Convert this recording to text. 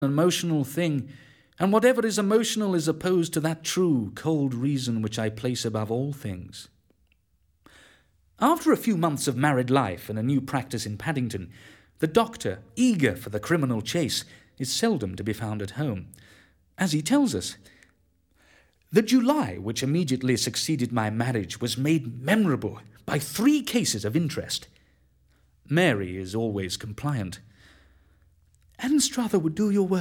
emotional thing, and whatever is emotional is opposed to that true, cold reason which I place above all things. After a few months of married life and a new practice in Paddington, the doctor, eager for the criminal chase, is seldom to be found at home. As he tells us, "The July which immediately succeeded my marriage was made memorable by 3 cases of interest." Mary is always compliant. "Anstruther would do your work